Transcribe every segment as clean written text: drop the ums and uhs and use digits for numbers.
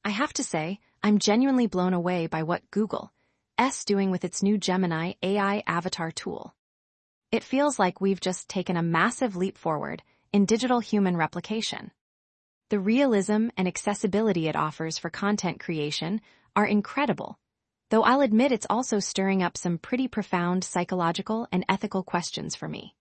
I have to say, I'm genuinely blown away by what Google's doing with its new Gemini AI avatar tool. It feels like we've just taken a massive leap forward in digital human replication. The realism and accessibility it offers for content creation are incredible, though I'll admit it's also stirring up some pretty profound psychological and ethical questions for me.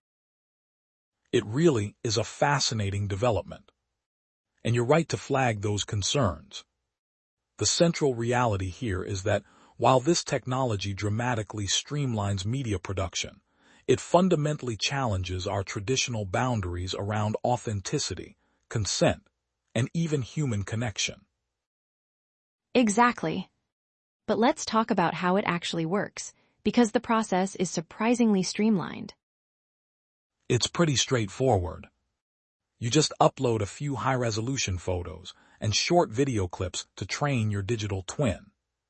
It really is a fascinating development. And you're right to flag those concerns. The central reality here is that while this technology dramatically streamlines media production, it fundamentally challenges our traditional boundaries around authenticity, consent, and even human connection. Exactly. But let's talk about how it actually works, because the process is surprisingly streamlined. It's pretty straightforward. You just upload a few high-resolution photos and short video clips to train your digital twin.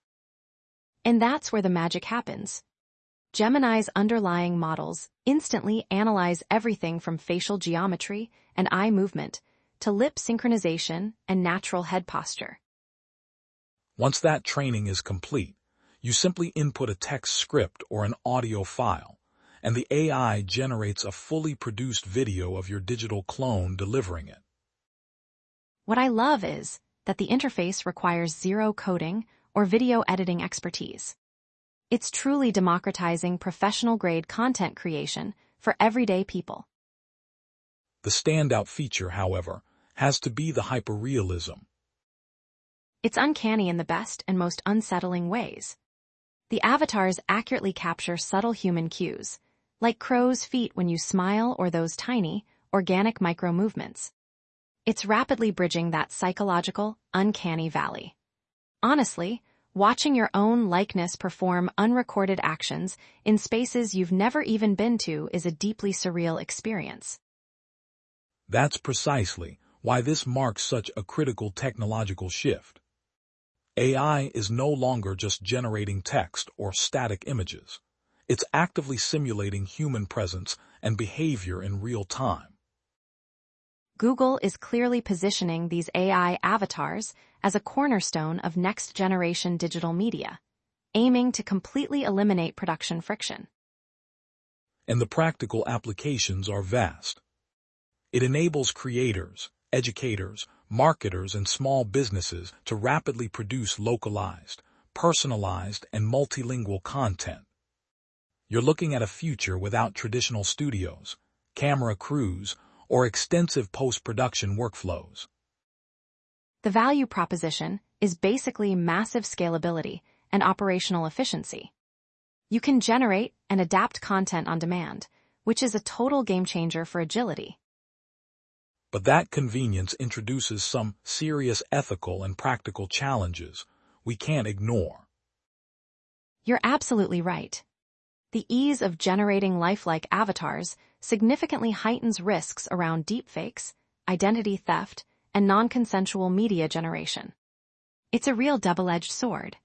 And that's where the magic happens. Gemini's underlying models instantly analyze everything from facial geometry and eye movement to lip synchronization and natural head posture. Once that training is complete, you simply input a text script or an audio file, and the AI generates a fully produced video of your digital clone delivering it. What I love is that the interface requires zero coding or video editing expertise. It's truly democratizing professional-grade content creation for everyday people. The standout feature, however, has to be the hyperrealism. It's uncanny in the best and most unsettling ways. The avatars accurately capture subtle human cues, like crow's feet when you smile or those tiny, organic micro-movements. It's rapidly bridging that psychological, uncanny valley. Honestly, watching your own likeness perform unrecorded actions in spaces you've never even been to is a deeply surreal experience. That's precisely why this marks such a critical technological shift. AI is no longer just generating text or static images. It's actively simulating human presence and behavior in real time. Google is clearly positioning these AI avatars as a cornerstone of next-generation digital media, aiming to completely eliminate production friction. And the practical applications are vast. It enables creators, educators, marketers, and small businesses to rapidly produce localized, personalized, and multilingual content. You're looking at a future without traditional studios, camera crews, or extensive post-production workflows. The value proposition is basically massive scalability and operational efficiency. You can generate and adapt content on demand, which is a total game changer for agility. But that convenience introduces some serious ethical and practical challenges we can't ignore. You're absolutely right. The ease of generating lifelike avatars significantly heightens risks around deepfakes, identity theft, and non-consensual media generation. It's a real double-edged sword.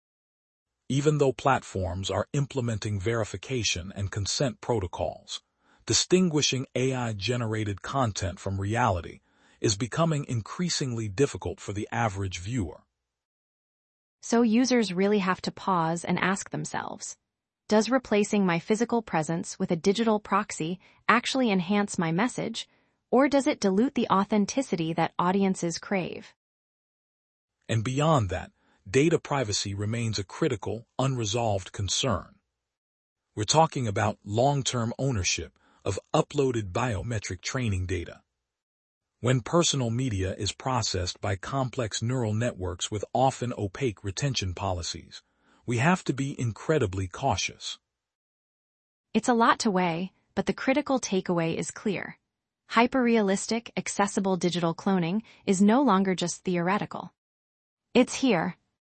Even though platforms are implementing verification and consent protocols, distinguishing AI-generated content from reality is becoming increasingly difficult for the average viewer. So users really have to pause and ask themselves, does replacing my physical presence with a digital proxy actually enhance my message, or does it dilute the authenticity that audiences crave? And beyond that, data privacy remains a critical, unresolved concern. We're talking about long-term ownership of uploaded biometric training data. When personal media is processed by complex neural networks with often opaque retention policies, we have to be incredibly cautious. It's a lot to weigh, but the critical takeaway is clear. Hyperrealistic, accessible digital cloning is no longer just theoretical. It's here.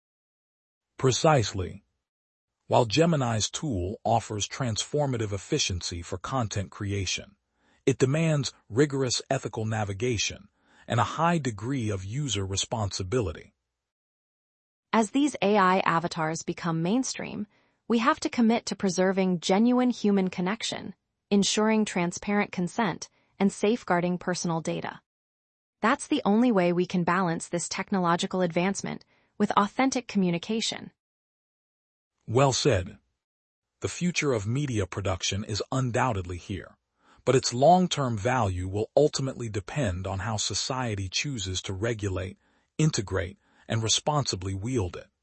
Precisely. While Gemini's tool offers transformative efficiency for content creation, it demands rigorous ethical navigation and a high degree of user responsibility. As these AI avatars become mainstream, we have to commit to preserving genuine human connection, ensuring transparent consent, and safeguarding personal data. That's the only way we can balance this technological advancement with authentic communication. Well said. The future of media production is undoubtedly here, but its long-term value will ultimately depend on how society chooses to regulate, integrate, and responsibly wield it.